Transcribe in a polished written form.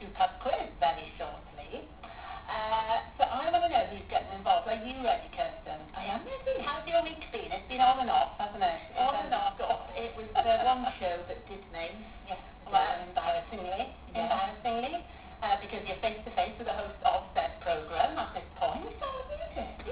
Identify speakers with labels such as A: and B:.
A: 2 pub quiz very shortly. So I want to know who's getting involved. Are you ready, Kirsten?
B: I am ready.
A: How's your week been? It's been on and off, hasn't it?
B: On and off.
A: It was one show that did me.
B: Yes.